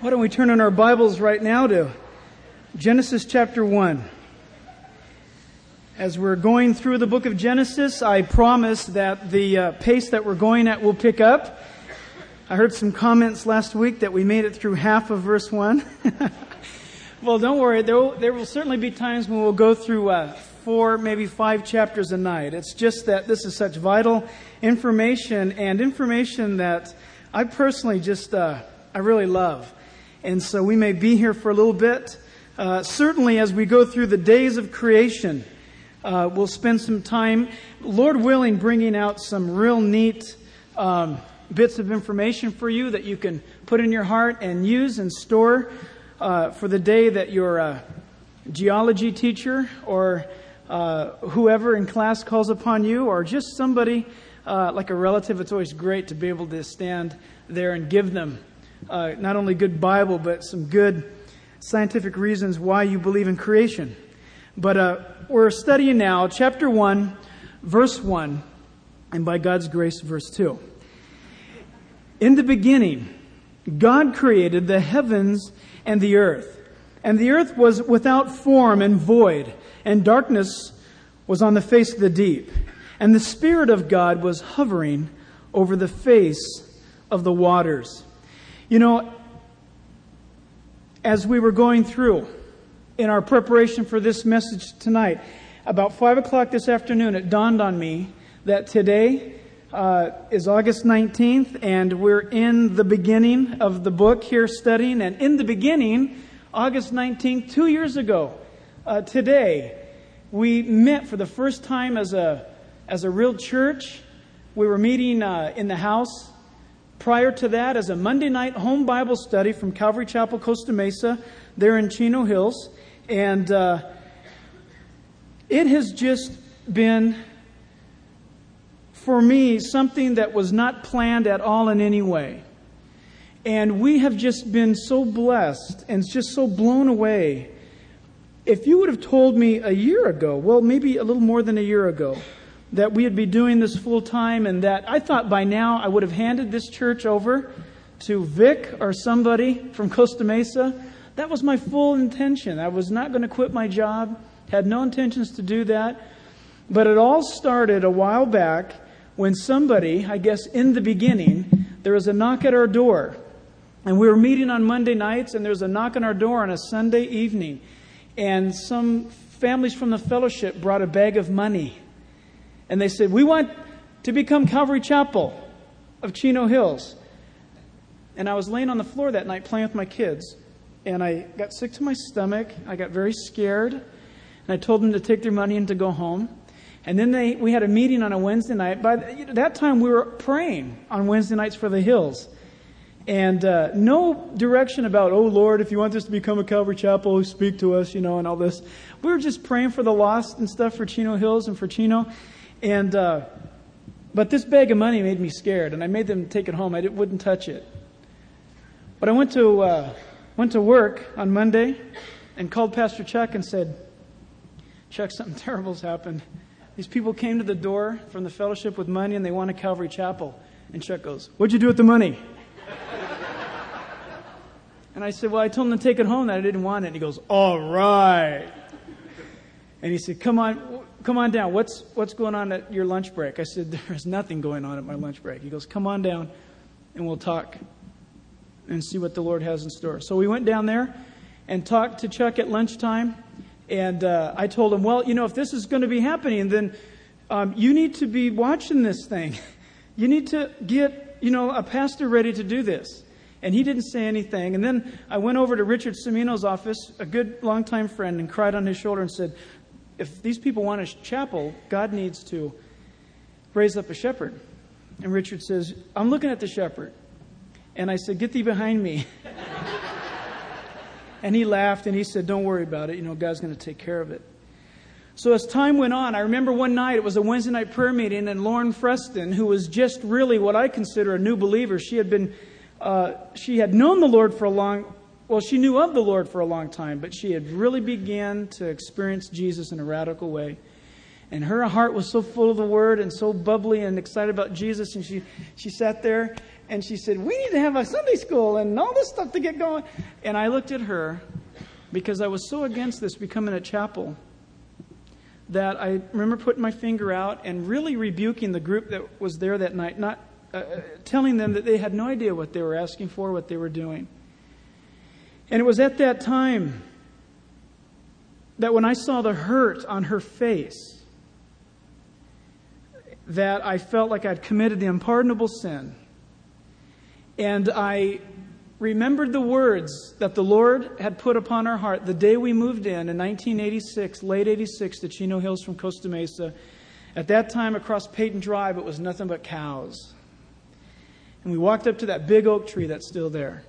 Why don't we turn in our Bibles right now to Genesis chapter 1. As we're going through the book of Genesis, I promise that the pace that we're going at will pick up. I heard some comments last week that we made it through half of verse 1. Well, don't worry. There will certainly be times when we'll go through 4, maybe 5 chapters a night. It's just that this is such vital information, and information that I personally just, I really love. And so we may be here for a little bit. Certainly as we go through the days of creation, we'll spend some time, Lord willing, bringing out some real neat bits of information for you that you can put in your heart and use and store for the day that your geology teacher or whoever in class calls upon you, or just somebody like a relative. It's always great to be able to stand there and give them not only good Bible, but some good scientific reasons why you believe in creation. But we're studying now chapter 1, verse 1, and by God's grace, verse 2. In the beginning, God created the heavens and the earth was without form and void, and darkness was on the face of the deep. And the Spirit of God was hovering over the face of the waters. You know, as we were going through in our preparation for this message tonight, about 5 o'clock this afternoon, it dawned on me that today is August 19th, and we're in the beginning of the book here studying. And in the beginning, August 19th, 2 years ago, today, we met for the first time as a real church. We were meeting in the house. Prior to that, as a Monday night home Bible study from Calvary Chapel, Costa Mesa, there in Chino Hills. And it has just been, for me, something that was not planned at all in any way. And we have just been so blessed and just so blown away. If you would have told me a year ago, well, maybe a little more than a year ago, that we would be doing this full time, and that I thought by now I would have handed this church over to Vic or somebody from Costa Mesa. That was my full intention. I was not going to quit my job, had no intentions to do that. But it all started a while back when somebody, I guess in the beginning, there was a knock at our door. And we were meeting on Monday nights, and there was a knock on our door on a Sunday evening. And some families from the fellowship brought a bag of money. And they said, we want to become Calvary Chapel of Chino Hills. And I was laying on the floor that night playing with my kids. And I got sick to my stomach. I got very scared. And I told them to take their money and to go home. And then we had a meeting on a Wednesday night. By that time, we were praying on Wednesday nights for the hills. And no direction about, oh, Lord, if you want this to become a Calvary Chapel, speak to us, and all this. We were just praying for the lost and stuff for Chino Hills and for Chino. And but this bag of money made me scared, and I made them take it home. I wouldn't touch it. But I went to work on Monday and called Pastor Chuck and said, Chuck, something terrible's happened. These people came to the door from the fellowship with money, and they want a Calvary Chapel. And Chuck goes, what'd you do with the money? And I said, well, I told them to take it home, that I didn't want it. And he goes, all right. And he said, come on down. What's going on at your lunch break? I said, there's nothing going on at my lunch break. He goes, come on down and we'll talk and see what the Lord has in store. So we went down there and talked to Chuck at lunchtime. And I told him, well, if this is going to be happening, then you need to be watching this thing. You need to get, a pastor ready to do this. And he didn't say anything. And then I went over to Richard Semino's office, a good longtime friend, and cried on his shoulder and said, if these people want a chapel, God needs to raise up a shepherd. And Richard says, I'm looking at the shepherd. And I said, get thee behind me. And he laughed and he said, don't worry about it. God's going to take care of it. So as time went on, I remember one night, it was a Wednesday night prayer meeting, and Lauren Freston, who was just really what I consider a new believer, she had known the Lord she knew of the Lord for a long time, but she had really began to experience Jesus in a radical way. And her heart was so full of the Word and so bubbly and excited about Jesus. And she sat there And she said, we need to have a Sunday school and all this stuff to get going. And I looked at her because I was so against this becoming a chapel that I remember putting my finger out and really rebuking the group that was there that night, not telling them that they had no idea what they were asking for, what they were doing. And it was at that time that when I saw the hurt on her face, that I felt like I'd committed the unpardonable sin. And I remembered the words that the Lord had put upon our heart the day we moved in 1986, late 86, to Chino Hills from Costa Mesa. At that time, across Peyton Drive, it was nothing but cows. And we walked up to that big oak tree that's still there.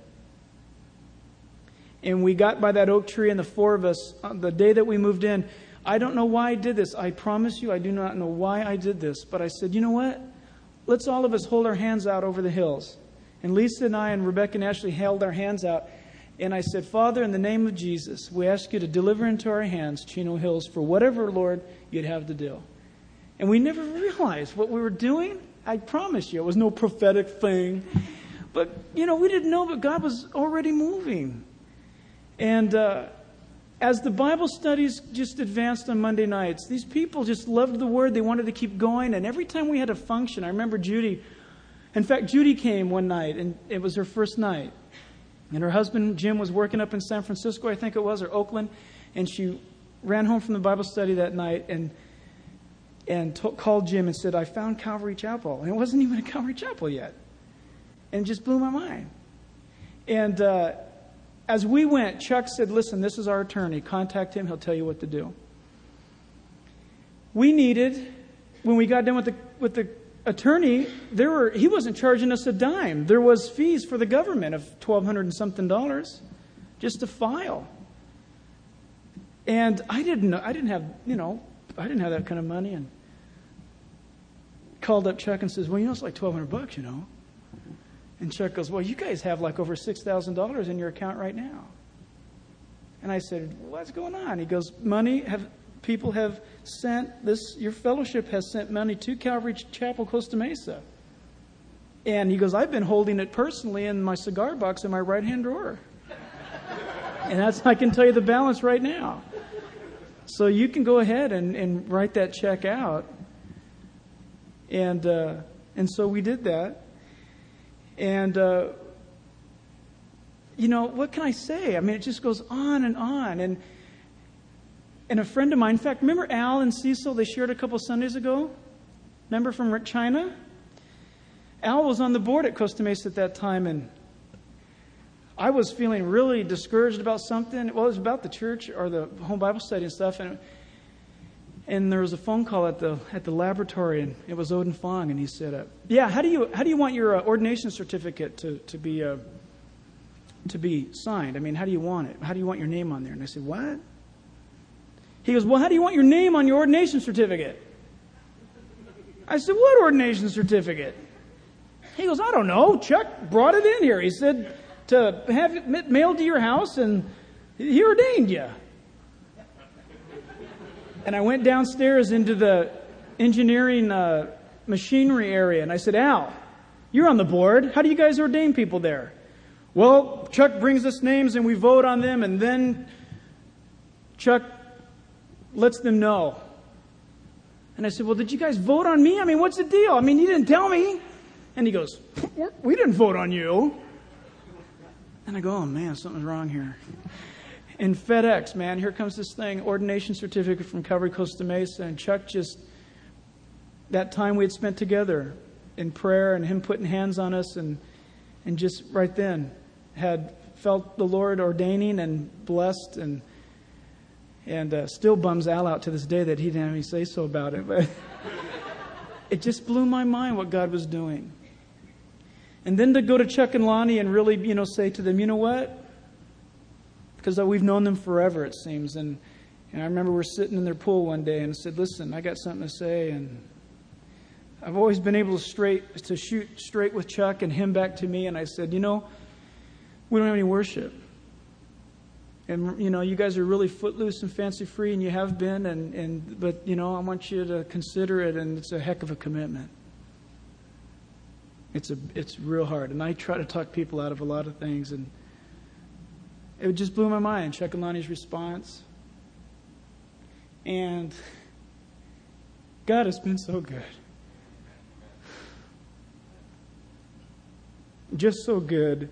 And we got by that oak tree, and the four of us, on the day that we moved in, I don't know why I did this. I promise you, I do not know why I did this. But I said, you know what? Let's all of us hold our hands out over the hills. And Lisa and I and Rebecca and Ashley held our hands out. And I said, Father, in the name of Jesus, we ask you to deliver into our hands Chino Hills for whatever, Lord, you'd have to do. And we never realized what we were doing. I promise you, it was no prophetic thing. But, we didn't know, but God was already moving. And as the Bible studies just advanced on Monday nights, these people just loved the Word. They wanted to keep going. And every time we had a function, I remember Judy. In fact, Judy came one night, and it was her first night. And her husband, Jim, was working up in San Francisco, I think it was, or Oakland. And she ran home from the Bible study that night and called Jim and said, I found Calvary Chapel. And it wasn't even a Calvary Chapel yet. And it just blew my mind. And as we went, Chuck said, listen, this is our attorney. Contact him. He'll tell you what to do. We needed, when we got done with the attorney, he wasn't charging us a dime. There was fees for the government of $1,200 and something just to file. And I didn't have that kind of money. And called up Chuck and says, well, it's like $1,200, And Chuck goes, well, you guys have like over $6,000 in your account right now. And I said, what's going on? He goes, people have sent your fellowship has sent money to Calvary Chapel, Costa Mesa. And he goes, I've been holding it personally in my cigar box in my right-hand drawer. And I can tell you the balance right now. So you can go ahead and write that check out. And so we did that. And, what can I say? I mean, it just goes on and on. And a friend of mine, in fact, remember Al and Cecil, they shared a couple Sundays ago? Remember from China? Al was on the board at Costa Mesa at that time, and I was feeling really discouraged about something. Well, it was about the church or the home Bible study and stuff, and there was a phone call at the laboratory, and it was Odin Fong, and he said, "Yeah, how do you want your ordination certificate to be signed? I mean, how do you want it? How do you want your name on there?" And I said, "What?" He goes, "Well, how do you want your name on your ordination certificate?" I said, "What ordination certificate?" He goes, "I don't know. Chuck brought it in here. He said to have it mailed to your house, and he ordained you." And I went downstairs into the engineering machinery area, and I said, "Al, you're on the board. How do you guys ordain people there?" "Well, Chuck brings us names, and we vote on them, and then Chuck lets them know." And I said, "Well, did you guys vote on me? I mean, what's the deal? I mean, you didn't tell me." And he goes, "We didn't vote on you." And I go, "Oh, man, something's wrong here." And FedEx, man, here comes this thing, ordination certificate from Calvary Costa Mesa. And Chuck that time we had spent together in prayer and him putting hands on us and just right then had felt the Lord ordaining and blessed and still bums Al out to this day that he didn't have any say so about it. But it just blew my mind what God was doing. And then to go to Chuck and Lonnie and really, say to them, "You know what?" Because we've known them forever, it seems. And I remember we're sitting in their pool one day and I said, "Listen, I got something to say." And I've always been able to shoot straight with Chuck and him back to me. And I said, "We don't have any worship. And, you guys are really footloose and fancy-free, and you have been. But I want you to consider it, and it's a heck of a commitment." It's real hard. And I try to talk people out of a lot of things, and it just blew my mind, Shekalani's response. And God has been so good. Just so good.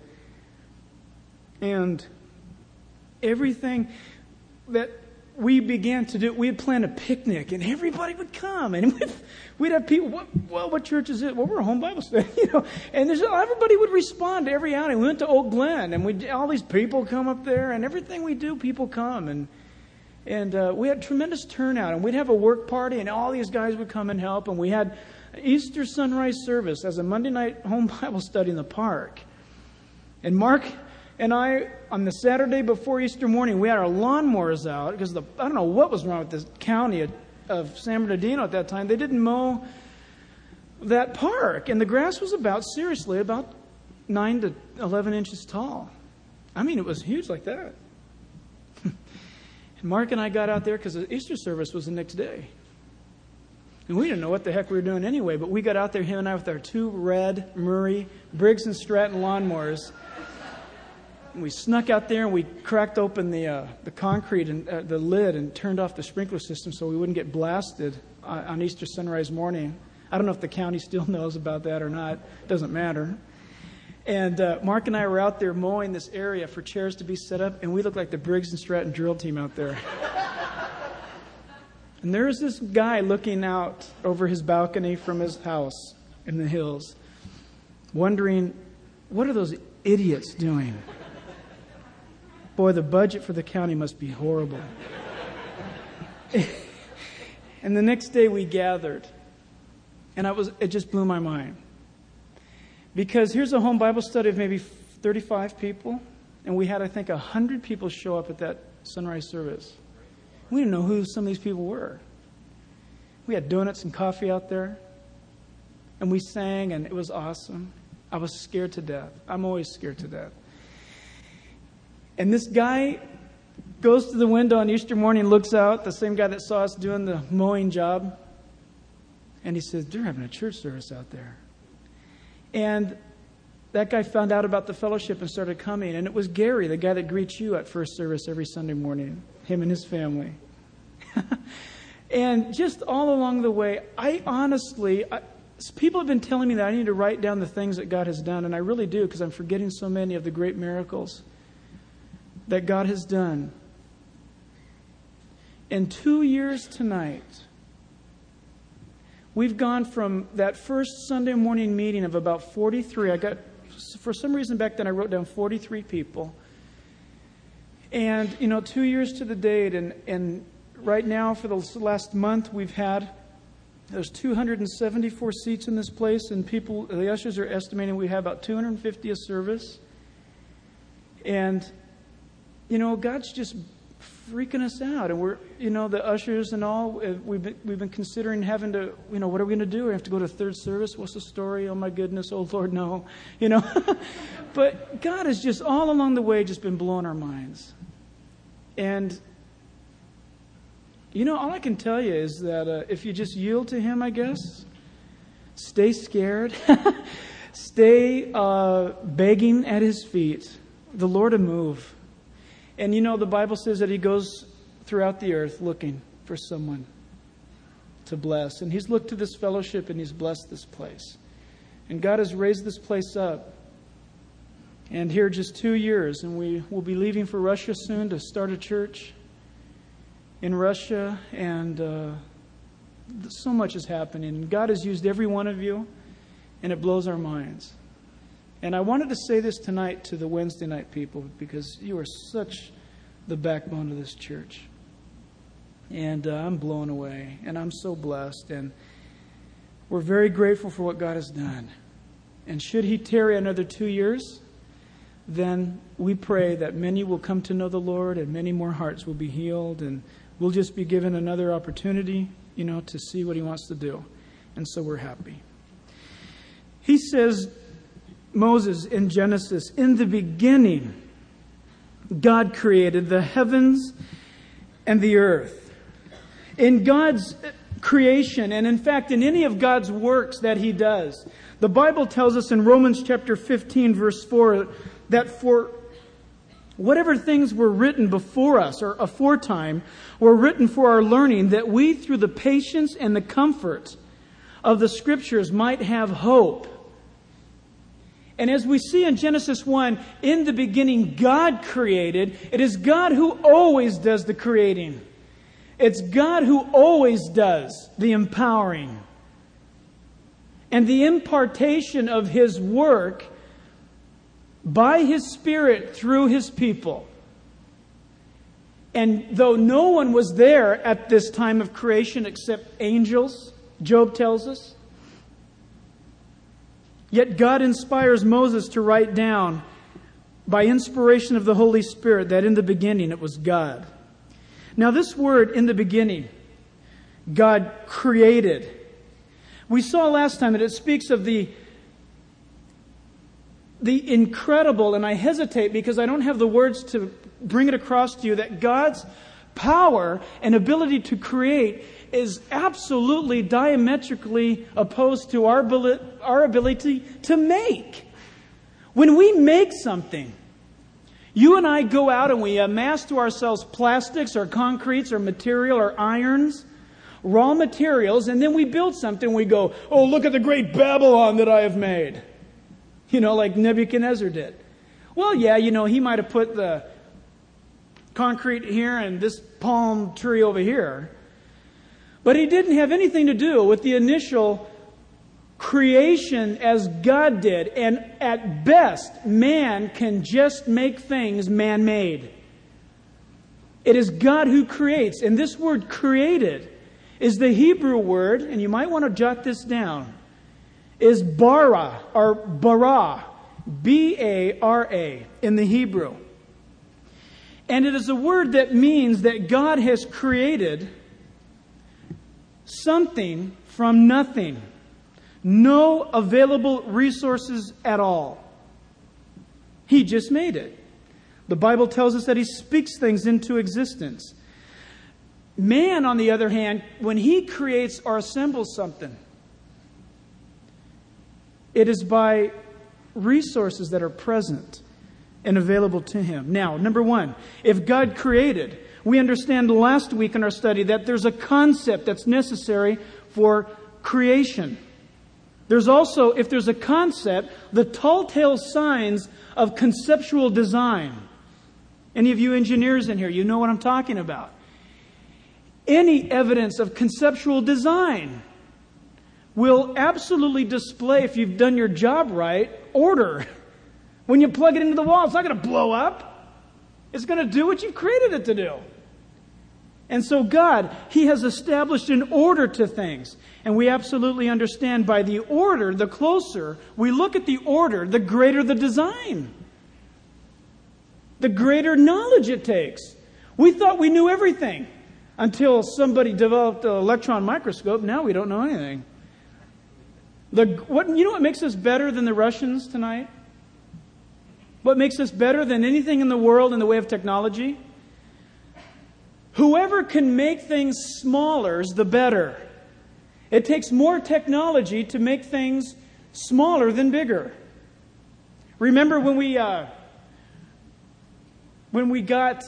And everything that we began to do, we had planned a picnic, and everybody would come, and we'd have people. What church is it? Well, we're a home Bible study, And everybody would respond to every outing. We went to Oak Glen, and all these people come up there, and everything we do, people come, and we had tremendous turnout, and we'd have a work party, and all these guys would come and help, and we had Easter sunrise service as a Monday night home Bible study in the park, and Mark and I, on the Saturday before Easter morning, we had our lawnmowers out because I don't know what was wrong with the county of San Bernardino at that time. They didn't mow that park, and the grass was about 9 to 11 inches tall. I mean, it was huge like that. And Mark and I got out there because the Easter service was the next day. And we didn't know what the heck we were doing anyway, but we got out there, him and I, with our 2 red Murray Briggs & Stratton lawnmowers. And we snuck out there and we cracked open the concrete and the lid and turned off the sprinkler system so we wouldn't get blasted on Easter sunrise morning. I don't know if the county still knows about that or not. It doesn't matter. And Mark and I were out there mowing this area for chairs to be set up, and we looked like the Briggs & Stratton drill team out there. And there was this guy looking out over his balcony from his house in the hills, wondering, what are those idiots doing? Boy, the budget for the county must be horrible. And the next day we gathered, and it just blew my mind. Because here's a home Bible study of maybe 35 people, and we had, I think, 100 people show up at that sunrise service. We didn't know who some of these people were. We had donuts and coffee out there, and we sang, and it was awesome. I was scared to death. I'm always scared to death. And this guy goes to the window on Easter morning, looks out, the same guy that saw us doing the mowing job, and he says, they're having a church service out there. And that guy found out about the fellowship and started coming. And it was Gary, the guy that greets you at first service every Sunday morning, him and his family. And just all along the way, people have been telling me that I need to write down the things that God has done. And I really do, because I'm forgetting so many of the great miracles that God has done. In 2 years tonight, we've gone from that first Sunday morning meeting of about 43. For some reason back then I wrote down 43 people. And, 2 years to the date, and right now for the last month there's 274 seats in this place, and the ushers are estimating we have about 250 a service. And, God's just freaking us out. And we're, the ushers and all, we've been considering having to, what are we going to do? We have to go to third service. What's the story? Oh my goodness. Oh Lord, no. But God has just all along the way just been blowing our minds. And, all I can tell you is that if you just yield to Him, I guess, stay scared, stay begging at His feet, the Lord will move. And the Bible says that He goes throughout the earth looking for someone to bless. And He's looked to this fellowship and He's blessed this place. And God has raised this place up. And here just 2 years, and we will be leaving for Russia soon to start a church in Russia. And so much is happening. And God has used every one of you, and it blows our minds. And I wanted to say this tonight to the Wednesday night people, because you are such the backbone of this church. And I'm blown away, and I'm so blessed. And we're very grateful for what God has done. And should He tarry another 2 years, then we pray that many will come to know the Lord, and many more hearts will be healed, and we'll just be given another opportunity, to see what He wants to do. And so we're happy. He says, Moses in Genesis, in the beginning, God created the heavens and the earth. In God's creation. And in fact, in any of God's works that He does, the Bible tells us in Romans chapter 15, verse 4, that for whatever things were written before us, or aforetime, were written for our learning, that we, through the patience and the comfort of the Scriptures, might have hope. And as we see in Genesis 1, in the beginning God created. It is God who always does the creating. It's God who always does the empowering. And the impartation of His work by His Spirit through His people. And though no one was there at this time of creation except angels, Job tells us, yet God inspires Moses to write down, by inspiration of the Holy Spirit, that in the beginning it was God. Now this word, in the beginning, God created. We saw last time that it speaks of the incredible, and I hesitate because I don't have the words to bring it across to you, that God's power and ability to create is absolutely diametrically opposed to our ability to make. When we make something, you and I go out and we amass to ourselves plastics or concretes or material or irons, raw materials, and then we build something. We go, oh, look at the great Babylon that I have made. Like Nebuchadnezzar did. Well, yeah, he might have put the concrete here and this palm tree over here. But he didn't have anything to do with the initial creation as God did. And at best, man can just make things man-made. It is God who creates. And this word created is the Hebrew word, and you might want to jot this down, is bara, or bara, B-A-R-A in the Hebrew. And it is a word that means that God has created something from nothing. No available resources at all. He just made it. The Bible tells us that He speaks things into existence. Man, on the other hand, when he creates or assembles something, it is by resources that are present and available to him. Now, number one, if God created, we understand last week in our study that there's a concept that's necessary for creation. There's also, if there's a concept, the telltale signs of conceptual design. Any of you engineers in here, you know what I'm talking about. Any evidence of conceptual design will absolutely display, if you've done your job right, order. When you plug it into the wall, it's not going to blow up. It's going to do what you've created it to do. And so God, He has established an order to things. And we absolutely understand by the order, the closer we look at the order, the greater the design. The greater knowledge it takes. We thought we knew everything until somebody developed an electron microscope. Now we don't know anything. You know what makes us better than the Russians tonight? What makes us better than anything in the world in the way of technology? Whoever can make things smaller, the better. It takes more technology to make things smaller than bigger. Remember when we got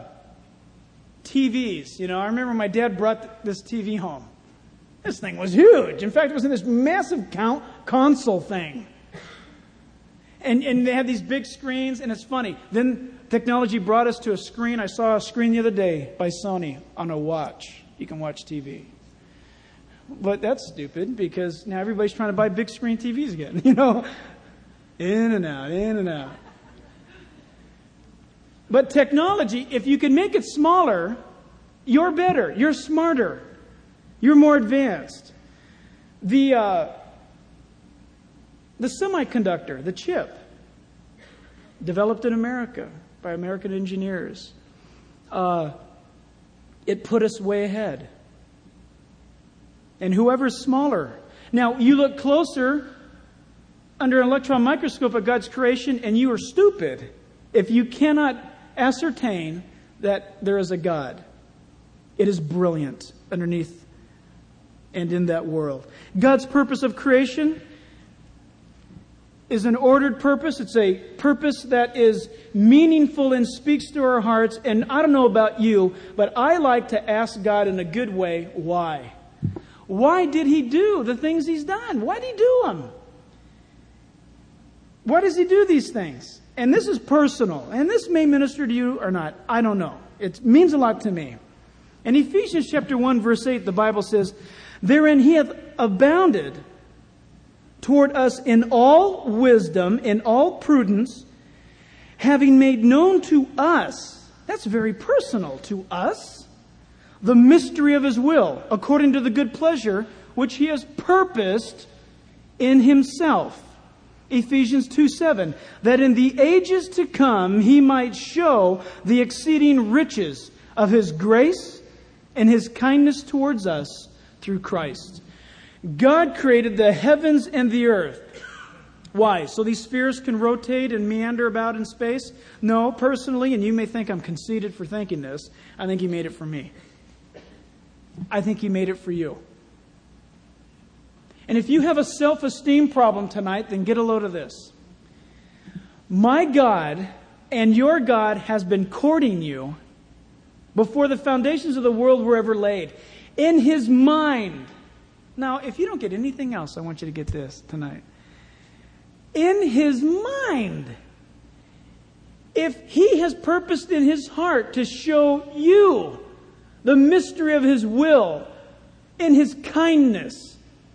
TVs? I remember my dad brought this TV home. This thing was huge. In fact, it was in this massive console thing. And they had these big screens, and it's funny. Then technology brought us to a screen. I saw a screen the other day by Sony on a watch. You can watch TV. But that's stupid, because now everybody's trying to buy big screen TVs again. In and out, in and out. But technology, if you can make it smaller, you're better, you're smarter, you're more advanced. The semiconductor, the chip, developed in America by American engineers. It put us way ahead. And whoever's smaller. Now, you look closer under an electron microscope at God's creation, and you are stupid if you cannot ascertain that there is a God. It is brilliant underneath and in that world. God's purpose of creation is an ordered purpose. It's a purpose that is meaningful and speaks to our hearts. And I don't know about you, but I like to ask God in a good way, why? Why did He do the things He's done? Why did He do them? Why does He do these things? And this is personal. And this may minister to you or not. I don't know. It means a lot to me. In Ephesians chapter 1, verse 8, the Bible says, "Therein He hath abounded toward us in all wisdom, in all prudence, having made known to us," that's very personal, to us, "the mystery of His will, according to the good pleasure which He has purposed in Himself." Ephesians 2:7, "that in the ages to come He might show the exceeding riches of His grace and His kindness towards us through Christ." God created the heavens and the earth. Why? So these spheres can rotate and meander about in space? No, personally, and you may think I'm conceited for thinking this, I think He made it for me. I think He made it for you. And if you have a self-esteem problem tonight, then get a load of this. My God and your God has been courting you before the foundations of the world were ever laid. In His mind. Now, if you don't get anything else, I want you to get this tonight. In His mind. If He has purposed in His heart to show you the mystery of His will in His kindness,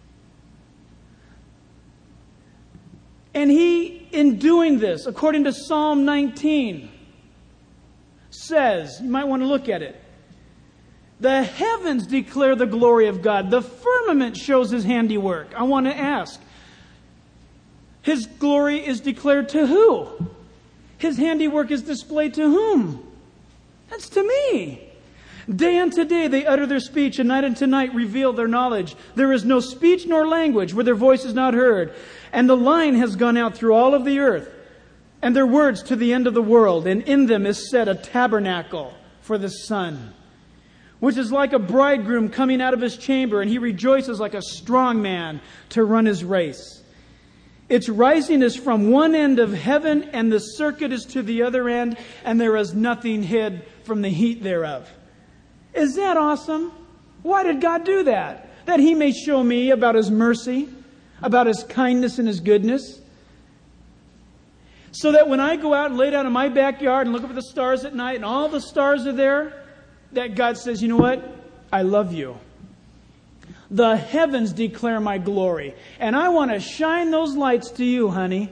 and He, in doing this, according to Psalm 19, says, you might want to look at it, "The heavens declare the glory of God. The firmament shows His handiwork." I want to ask, His glory is declared to who? His handiwork is displayed to whom? That's to me. "Day unto day they utter their speech, and night unto night reveal their knowledge. There is no speech nor language where their voice is not heard. And the line has gone out through all of the earth, and their words to the end of the world. And in them is set a tabernacle for the sun, which is like a bridegroom coming out of his chamber, and he rejoices like a strong man to run his race. Its rising is from one end of heaven, and the circuit is to the other end, and there is nothing hid from the heat thereof." Is that awesome? Why did God do that? That He may show me about His mercy, about His kindness and His goodness. So that when I go out and lay down in my backyard and look up at the stars at night, and all the stars are there, that God says, you know what? I love you. The heavens declare my glory. And I want to shine those lights to you, honey.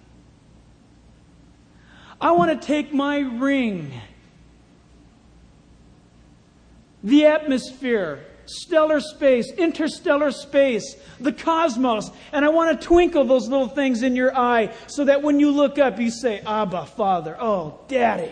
I want to take my ring, the atmosphere, stellar space, interstellar space, the cosmos, and I want to twinkle those little things in your eye so that when you look up, you say, "Abba, Father, oh, Daddy."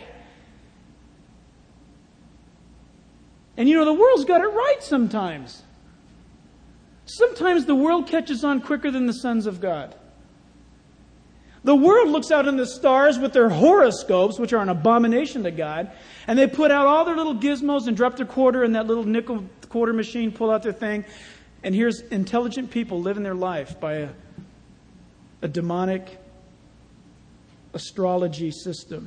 And you know, the world's got it right sometimes. Sometimes the world catches on quicker than the sons of God. The world looks out in the stars with their horoscopes, which are an abomination to God, and they put out all their little gizmos and drop their quarter in that little nickel quarter machine, pull out their thing, and here's intelligent people living their life by a demonic astrology system.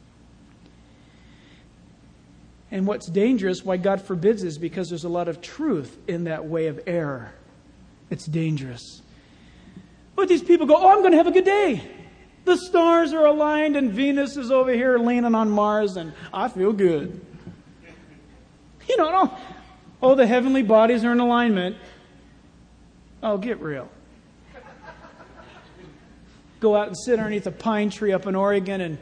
And what's dangerous, why God forbids, is because there's a lot of truth in that way of error. It's dangerous. But these people go, "Oh, I'm going to have a good day. The stars are aligned and Venus is over here leaning on Mars and I feel good." You know, no. Oh, the heavenly bodies are in alignment. Oh, get real. Go out and sit underneath a pine tree up in Oregon and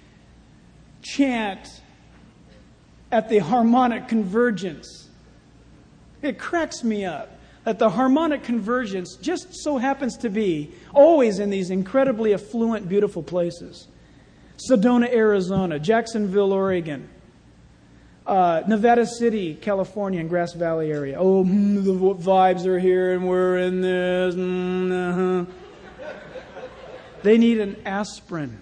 chant at the harmonic convergence. It cracks me up that the harmonic convergence just so happens to be always in these incredibly affluent, beautiful places. Sedona, Arizona, Jacksonville, Oregon, Nevada City, California, and Grass Valley area. Oh, the vibes are here and we're in this. They need an aspirin.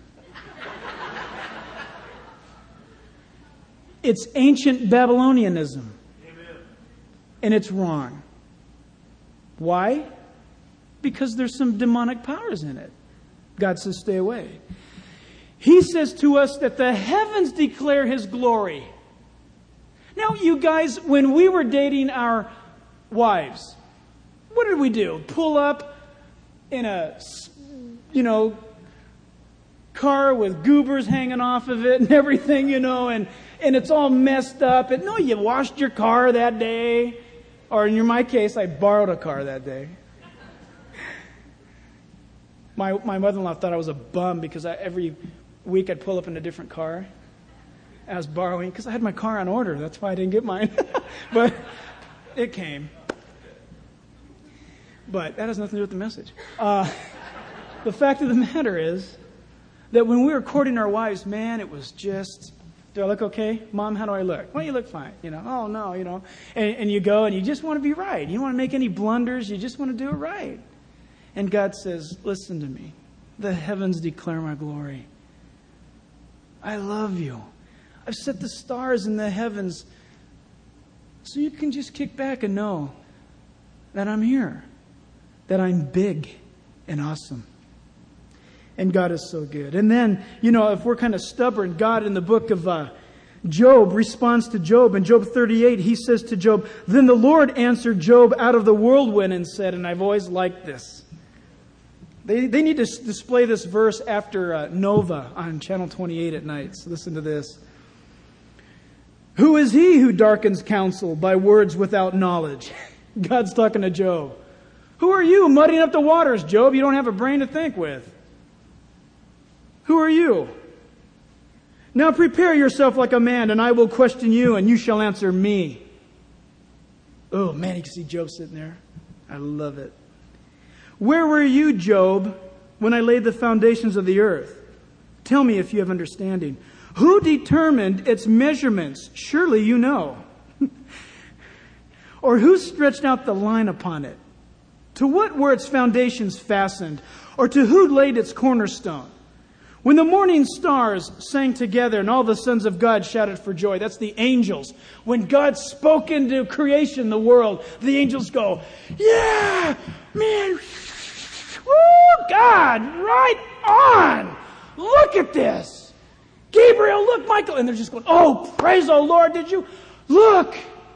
It's ancient Babylonianism. Amen. And it's wrong. Why? Because there's some demonic powers in it. God says, stay away. He says to us that the heavens declare His glory. Now, you guys, when we were dating our wives, what did we do? Pull up in a, car with goobers hanging off of it and everything, and it's all messed up. And no, you washed your car that day. Or in my case, I borrowed a car that day. My mother-in-law thought I was a bum because every week I'd pull up in a different car. I was borrowing because I had my car on order. That's why I didn't get mine. But it came. But that has nothing to do with the message. The fact of the matter is that when we were courting our wives, man, it was just, do I look okay? Mom, how do I look? Well, you look fine. Oh, no, And you go and you just want to be right. You don't want to make any blunders. You just want to do it right. And God says, listen to me. The heavens declare my glory. I love you. I've set the stars in the heavens so you can just kick back and know that I'm here, that I'm big and awesome. And God is so good. And then, if we're kind of stubborn, God in the book of Job responds to Job. In Job 38, He says to Job, then the Lord answered Job out of the whirlwind and said, and I've always liked this. They need to display this verse after Nova on Channel 28 at night. So listen to this. Who is he who darkens counsel by words without knowledge? God's talking to Job. Who are you muddying up the waters, Job? You don't have a brain to think with. Who are you? Now prepare yourself like a man, and I will question you, and you shall answer me. Oh, man, you can see Job sitting there. I love it. Where were you, Job, when I laid the foundations of the earth? Tell me if you have understanding. Who determined its measurements? Surely you know. Or who stretched out the line upon it? To what were its foundations fastened? Or to who laid its cornerstone? When the morning stars sang together and all the sons of God shouted for joy. That's the angels. When God spoke into creation, the world, the angels go, yeah, man, woo, God, right on. Look at this. Gabriel, look, Michael. And they're just going, oh, praise the Lord. Did you look?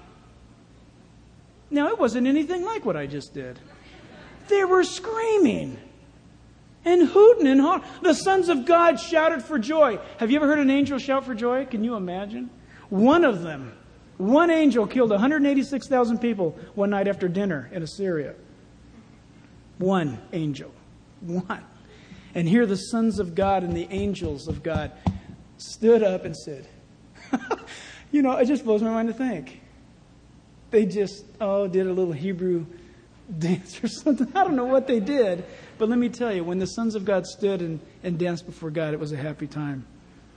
Now, it wasn't anything like what I just did. They were screaming and hooting and hollering. The sons of God shouted for joy. Have you ever heard an angel shout for joy? Can you imagine? One of them, one angel killed 186,000 people one night after dinner in Assyria. One angel. One. And here the sons of God and the angels of God stood up and said, it just blows my mind to think. They just, did a little Hebrew dance or something. I don't know what they did. But let me tell you, when the sons of God stood and danced before God, it was a happy time.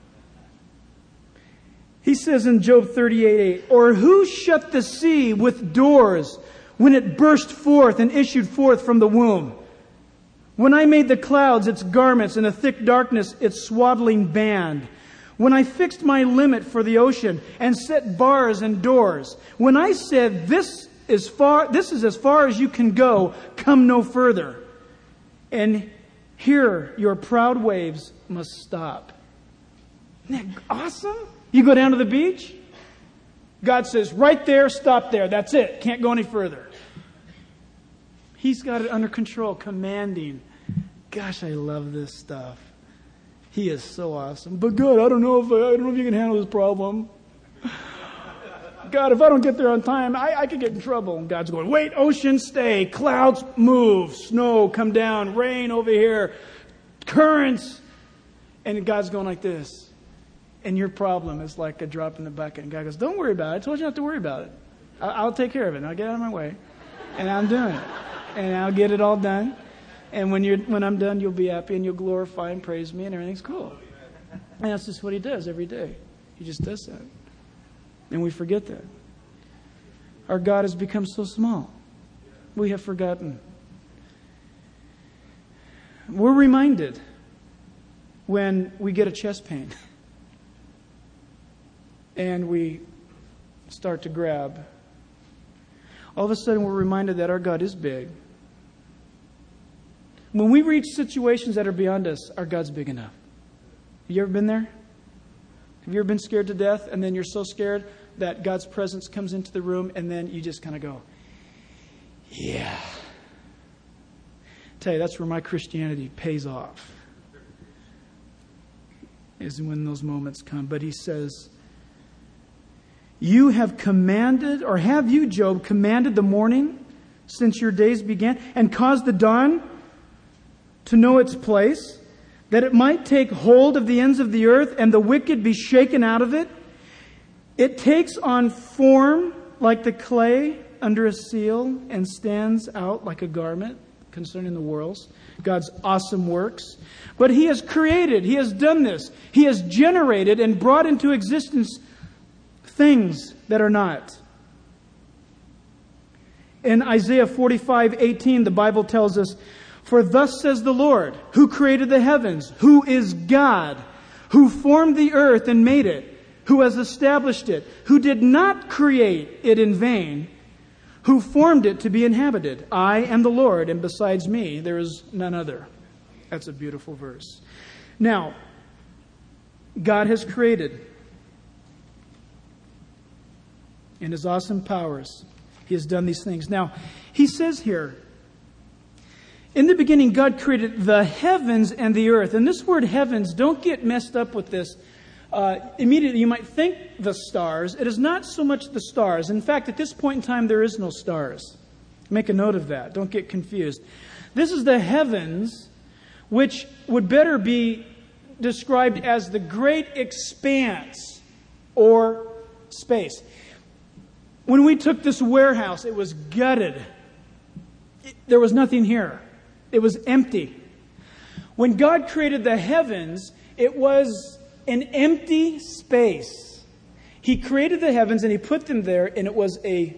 He says in Job 38:8, or who shut the sea with doors when it burst forth and issued forth from the womb? When I made the clouds its garments and the thick darkness its swaddling band. When I fixed my limit for the ocean and set bars and doors. When I said, this is as far as you can go, come no further. And here your proud waves must stop. Isn't that awesome? You go down to the beach. God says, right there, stop there. That's it. Can't go any further. He's got it under control, commanding. Gosh, I love this stuff. He is so awesome. But God, I don't know if you can handle this problem. God, if I don't get there on time, I could get in trouble. And God's going, wait, ocean, stay. Clouds, move. Snow, come down. Rain over here. Currents. And God's going like this. And your problem is like a drop in the bucket. And God goes, don't worry about it. I told you not to worry about it. I'll take care of it. And I'll get out of my way. And I'm doing it. And I'll get it all done. And when I'm done, you'll be happy and you'll glorify and praise me and everything's cool. And that's just what He does every day. He just does that. And we forget that. Our God has become so small. We have forgotten. We're reminded when we get a chest pain and we start to grab all of a sudden we're reminded that our God is big. When we reach situations that are beyond us, our God's big enough. Have you ever been there? Have you ever been scared to death, and then you're so scared that God's presence comes into the room, and then you just kind of go, yeah. I tell you, that's where my Christianity pays off, is when those moments come. But he says, you have commanded, or have you, Job, commanded the morning since your days began, and caused the dawn to know its place, that it might take hold of the ends of the earth and the wicked be shaken out of it? It takes on form like the clay under a seal and stands out like a garment concerning the worlds, God's awesome works. But He has created, He has done this. He has generated and brought into existence things that are not. In Isaiah 45:18, the Bible tells us, for thus says the Lord, who created the heavens, who is God, who formed the earth and made it, who has established it, who did not create it in vain, who formed it to be inhabited. I am the Lord, and besides me there is none other. That's a beautiful verse. Now, God has created. In His awesome powers, He has done these things. Now, He says here, in the beginning, God created the heavens and the earth. And this word heavens, don't get messed up with this. Immediately, you might think the stars. It is not so much the stars. In fact, at this point in time, there is no stars. Make a note of that. Don't get confused. This is the heavens, which would better be described as the great expanse or space. When we took this warehouse, it was gutted. There was nothing here. It was empty. When God created the heavens, it was an empty space. He created the heavens and He put them there, and it was a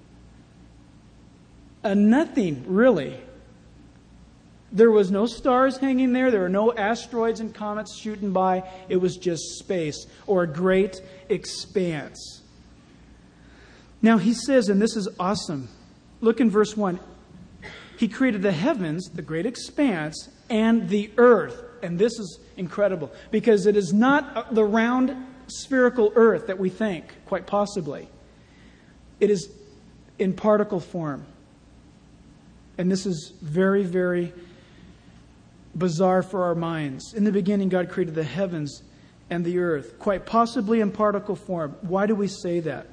nothing, really. There was no stars hanging there. There were no asteroids and comets shooting by. It was just space, or a great expanse. Now He says, and this is awesome. Look in verse 1. He created the heavens, the great expanse, and the earth. And this is incredible, because it is not the round spherical earth that we think, quite possibly. It is in particle form. And this is very, very bizarre for our minds. In the beginning, God created the heavens and the earth, quite possibly in particle form. Why do we say that?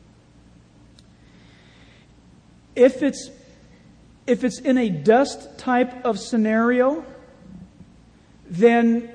If it's in a dust type of scenario, then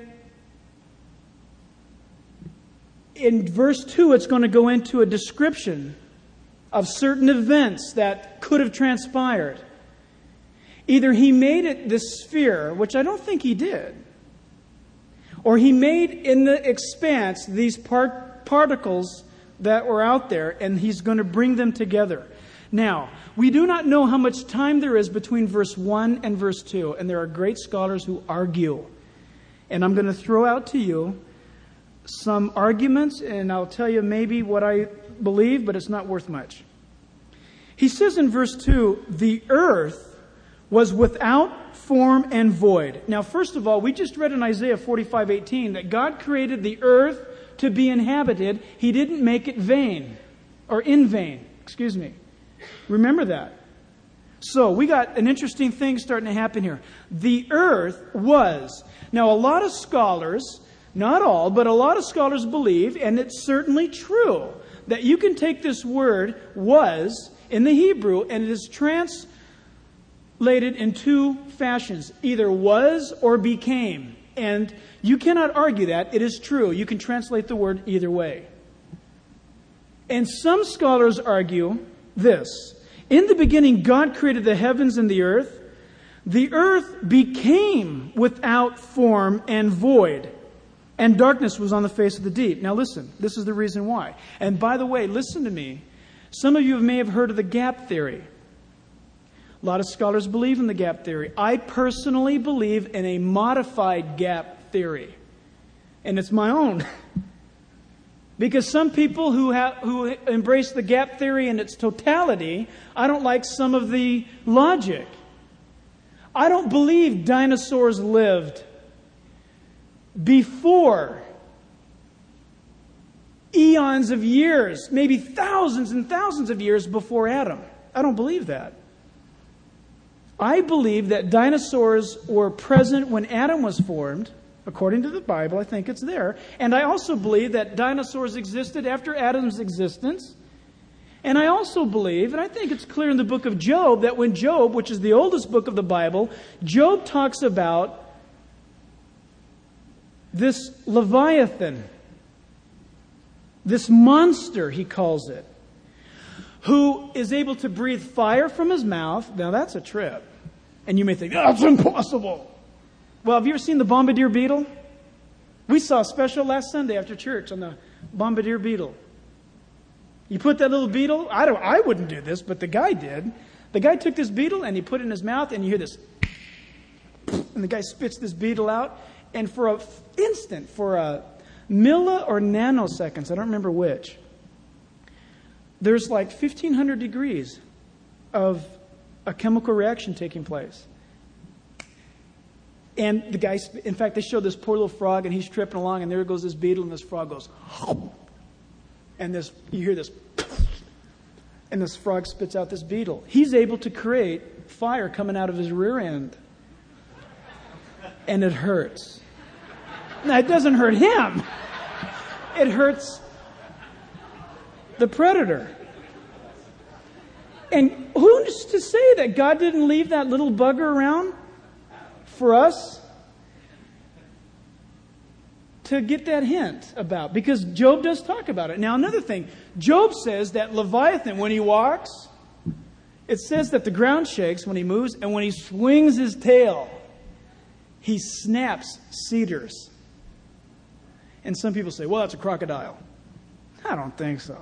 in verse 2 it's going to go into a description of certain events that could have transpired. Either He made it this sphere, which I don't think He did, or He made in the expanse these particles that were out there, and He's going to bring them together. Now, we do not know how much time there is between verse 1 and verse 2, and there are great scholars who argue. And I'm going to throw out to you some arguments, and I'll tell you maybe what I believe, but it's not worth much. He says in verse 2, the earth was without form and void. Now, first of all, we just read in Isaiah 45:18 that God created the earth to be inhabited. He didn't make it vain, or in vain, excuse me. Remember that. So we got an interesting thing starting to happen here. The earth was. Now a lot of scholars, not all, but a lot of scholars believe, and it's certainly true, that you can take this word was in the Hebrew and it is translated in two fashions. Either was or became. And you cannot argue that. It is true. You can translate the word either way. And some scholars argue this. In the beginning, God created the heavens and the earth. The earth became without form and void, and darkness was on the face of the deep. Now listen, this is the reason why. And by the way, listen to me. Some of you may have heard of the gap theory. A lot of scholars believe in the gap theory. I personally believe in a modified gap theory. And it's my own. Because some people who embrace the gap theory in its totality, I don't like some of the logic. I don't believe dinosaurs lived before eons of years, maybe thousands and thousands of years before Adam. I don't believe that. I believe that dinosaurs were present when Adam was formed. According to the Bible, I think it's there. And I also believe that dinosaurs existed after Adam's existence. And I also believe, and I think it's clear in the book of Job, that when Job, which is the oldest book of the Bible, Job talks about this Leviathan, this monster, he calls it, who is able to breathe fire from his mouth. Now that's a trip. And you may think, that's impossible. Well, have you ever seen the bombardier beetle? We saw a special last Sunday after church on the bombardier beetle. You put that little beetle, I wouldn't do this, but the guy did. The guy took this beetle and he put it in his mouth and you hear this, and the guy spits this beetle out. And for an instant, for a milli or nanoseconds, I don't remember which, there's like 1,500 degrees of a chemical reaction taking place. And the guy, in fact, they showed this poor little frog, and he's tripping along, and there goes this beetle, and this frog goes, and you hear this, and this frog spits out this beetle. He's able to create fire coming out of his rear end, and it hurts. Now, it doesn't hurt him. It hurts the predator. And who's to say that God didn't leave that little bugger around for us to get that hint about? Because Job does talk about it. Now, another thing, Job says that Leviathan, when he walks, it says that the ground shakes when he moves, and when he swings his tail, he snaps cedars. And some people say, well, that's a crocodile. I don't think so.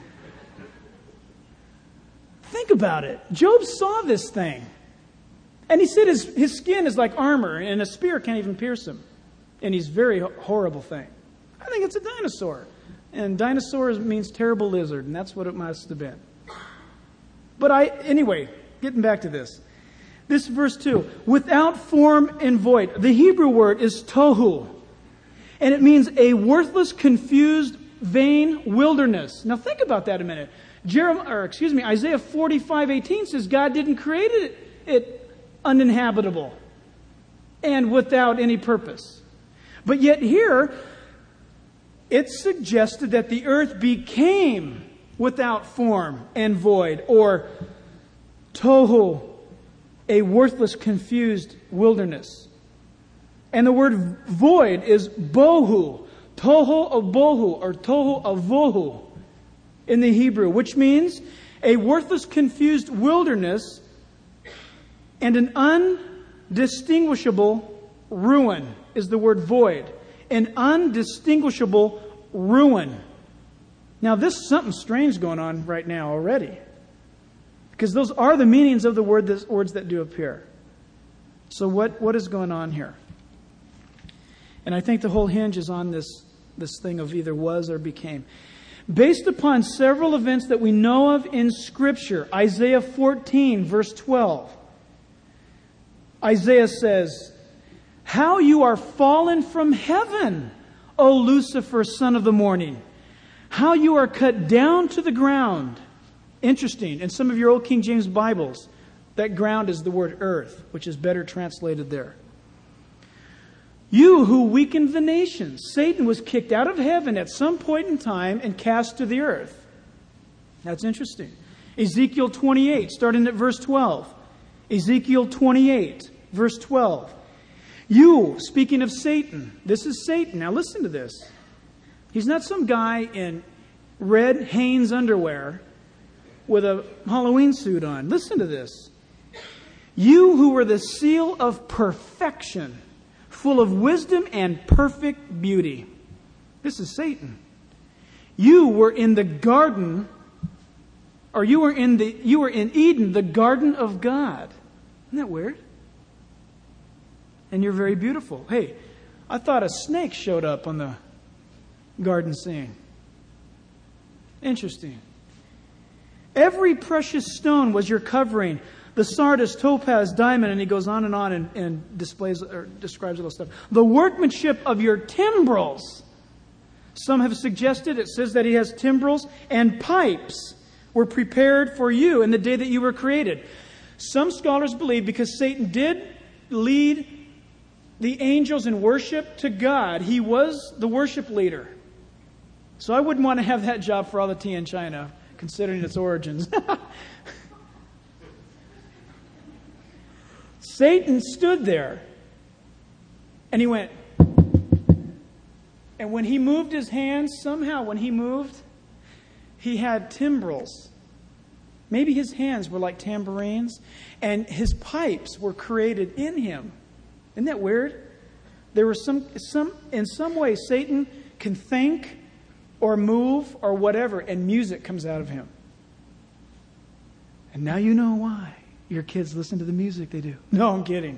Think about it. Job saw this thing. And he said his skin is like armor, and a spear can't even pierce him. And he's a very horrible thing. I think it's a dinosaur. And dinosaur means terrible lizard, and that's what it must have been. But anyway, getting back to this. This verse 2, without form and void. The Hebrew word is tohu. And it means a worthless, confused, vain wilderness. Now think about that a minute. Isaiah 45:18 says God didn't create it uninhabitable and without any purpose. But yet here, it's suggested that the earth became without form and void, or tohu, a worthless, confused wilderness. And the word void is bohu, tohu abohu, or tohu avohu in the Hebrew, which means a worthless, confused wilderness and an undistinguishable ruin is the word void. An undistinguishable ruin. Now, there's something strange going on right now already. Because those are the meanings of the words that do appear. So what is going on here? And I think the whole hinge is on this thing of either was or became. Based upon several events that we know of in Scripture, Isaiah 14, verse 12, Isaiah says, how you are fallen from heaven, O Lucifer, son of the morning. How you are cut down to the ground. Interesting. In some of your old King James Bibles, that ground is the word earth, which is better translated there. You who weakened the nations. Satan was kicked out of heaven at some point in time and cast to the earth. That's interesting. Ezekiel 28, starting at verse 12. Ezekiel 28, verse 12. You, speaking of Satan, this is Satan. Now listen to this. He's not some guy in red Hanes underwear with a Halloween suit on. Listen to this. You who were the seal of perfection, full of wisdom and perfect beauty. This is Satan. You were in the garden, or you were in Eden, the garden of God. Isn't that weird? And you're very beautiful. Hey, I thought a snake showed up on the garden scene. Interesting. Every precious stone was your covering. The sardius, topaz, diamond, and he goes on and displays or describes all this stuff. The workmanship of your timbrels. Some have suggested, it says that he has timbrels and pipes were prepared for you in the day that you were created. Some scholars believe because Satan did lead the angels in worship to God, he was the worship leader. So I wouldn't want to have that job for all the tea in China, considering its origins. Satan stood there and he went. And when he moved his hands, somehow when he moved, he had timbrels. Maybe his hands were like tambourines, and his pipes were created in him. Isn't that weird? There was in some way Satan can think or move or whatever, and music comes out of him. And now you know why your kids listen to the music they do. No, I'm kidding.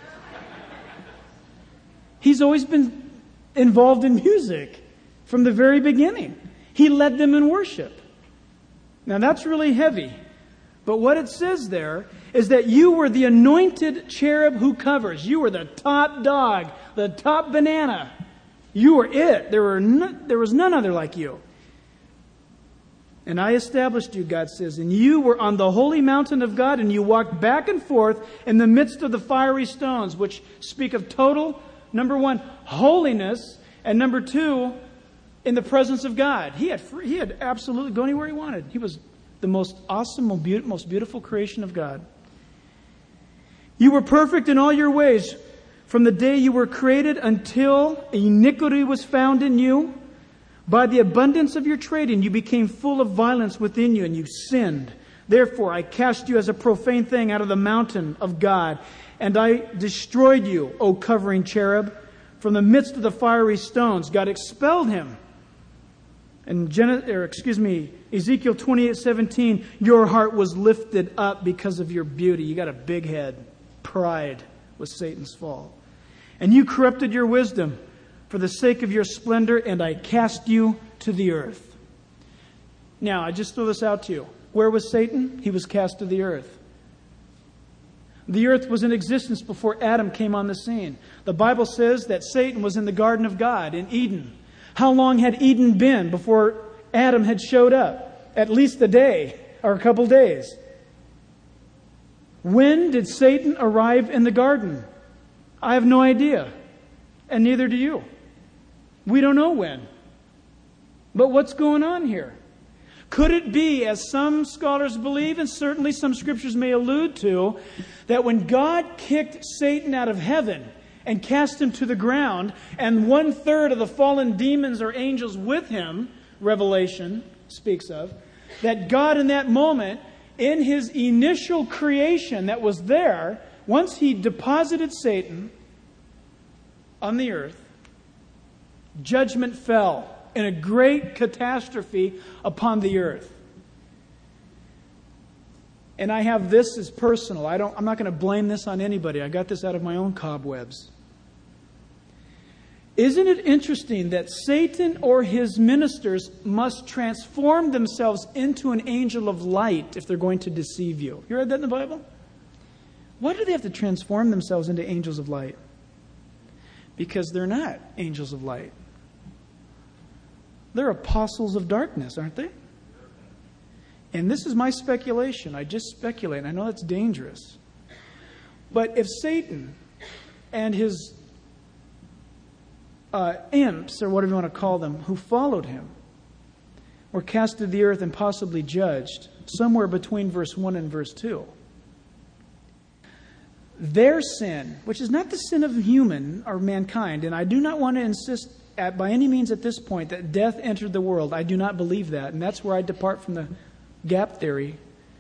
He's always been involved in music from the very beginning. He led them in worship. Now that's really heavy. But what it says there is that you were the anointed cherub who covers. You were the top dog, the top banana. You were it. There was none other like you. And I established you, God says, and you were on the holy mountain of God, and you walked back and forth in the midst of the fiery stones, which speak of total, number one, holiness, and number two, in the presence of God. He had absolutely go anywhere he wanted. He was the most awesome, most beautiful creation of God. You were perfect in all your ways from the day you were created until iniquity was found in you. By the abundance of your trading, you became full of violence within you, and you sinned. Therefore, I cast you as a profane thing out of the mountain of God, and I destroyed you, O covering cherub, from the midst of the fiery stones. God expelled him. And Ezekiel 28:17, your heart was lifted up because of your beauty. You got a big head. Pride was Satan's fall. And you corrupted your wisdom for the sake of your splendor, and I cast you to the earth. Now, I just throw this out to you. Where was Satan? He was cast to the earth. The earth was in existence before Adam came on the scene. The Bible says that Satan was in the garden of God in Eden. How long had Eden been before Adam had showed up? At least a day or a couple days. When did Satan arrive in the garden? I have no idea. And neither do you. We don't know when. But what's going on here? Could it be, as some scholars believe, and certainly some scriptures may allude to, that when God kicked Satan out of heaven and cast him to the ground, and 1/3 of the fallen demons or angels with him, Revelation speaks of, that God in that moment, in his initial creation that was there, once he deposited Satan on the earth, judgment fell in a great catastrophe upon the earth. And I have this as personal. I'm not going to blame this on anybody. I got this out of my own cobwebs. Isn't it interesting that Satan or his ministers must transform themselves into an angel of light if they're going to deceive you? You read that in the Bible? Why do they have to transform themselves into angels of light? Because they're not angels of light. They're apostles of darkness, aren't they? And this is my speculation. I just speculate. I know that's dangerous. But if Satan and his imps, or whatever you want to call them, who followed him, were cast to the earth and possibly judged, somewhere between verse 1 and verse 2, their sin, which is not the sin of human or mankind, and I do not want to insist by any means at this point that death entered the world. I do not believe that, and that's where I depart from the gap theory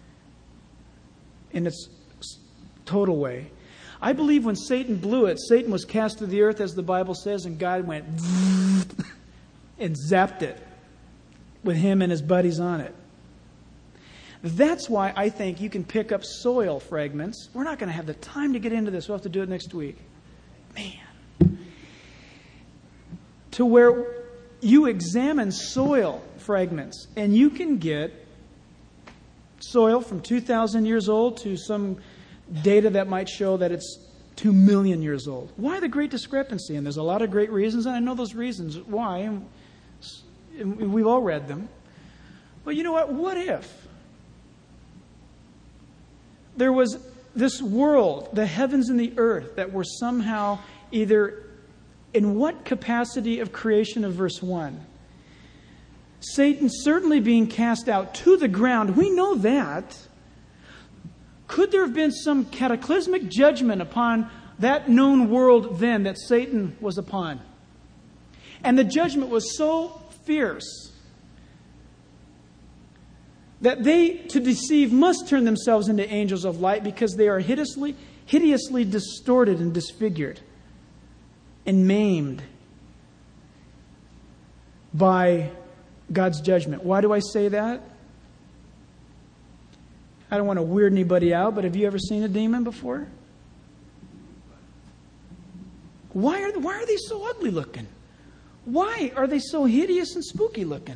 in its total way. I believe when Satan blew it, Satan was cast to the earth, as the Bible says, and God went and zapped it with him and his buddies on it. That's why I think you can pick up soil fragments. We're not going to have the time to get into this. We'll have to do it next week. Man. To where you examine soil fragments, and you can get soil from 2,000 years old to some data that might show that it's 2 million years old. Why the great discrepancy? And there's a lot of great reasons, and I know those reasons why, and we've all read them. But you know what? What if there was this world, the heavens and the earth, that were somehow either in what capacity of creation of verse 1? Satan certainly being cast out to the ground. We know that. Could there have been some cataclysmic judgment upon that known world then that Satan was upon? And the judgment was so fierce that they, to deceive, must turn themselves into angels of light because they are hideously distorted and disfigured and maimed by God's judgment. Why do I say that? I don't want to weird anybody out, but have you ever seen a demon before? Why are they so ugly looking? Why are they so hideous and spooky looking?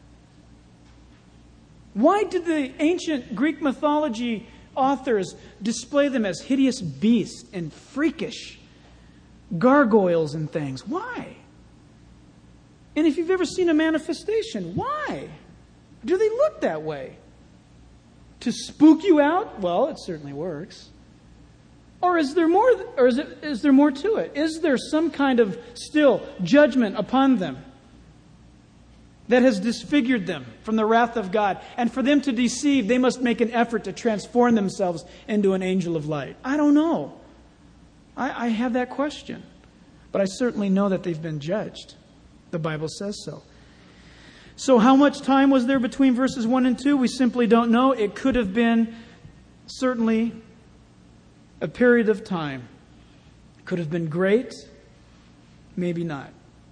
Why did the ancient Greek mythology authors display them as hideous beasts and freakish gargoyles and things? Why? And if you've ever seen a manifestation, why do they look that way? To spook you out? Well, it certainly works. Or is there more? Or is there more to it? Is there some kind of still judgment upon them that has disfigured them from the wrath of God? And for them to deceive, they must make an effort to transform themselves into an angel of light. I don't know. I have that question. But I certainly know that they've been judged. The Bible says so. So how much time was there between verses 1 and 2? We simply don't know. It could have been certainly a period of time. It could have been great, maybe not.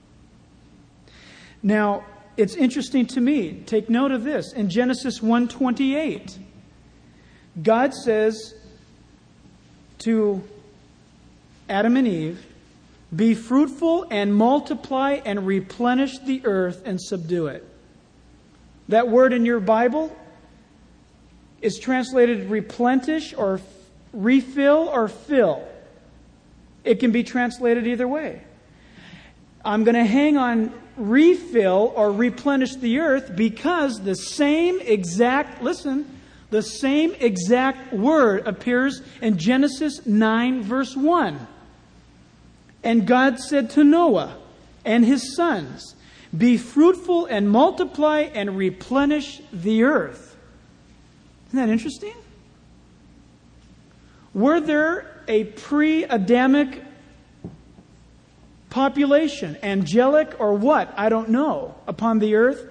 Now, it's interesting to me. Take note of this. In Genesis 1:28, God says to Adam and Eve, "Be fruitful and multiply and replenish the earth and subdue it." That word in your Bible is translated replenish or refill or fill. It can be translated either way. I'm going to hang on refill or replenish the earth because the same exact word appears in Genesis 9 verse 1. And God said to Noah and his sons, "Be fruitful and multiply and replenish the earth." Isn't that interesting? Were there a pre-Adamic population, angelic or what? I don't know. Upon the earth?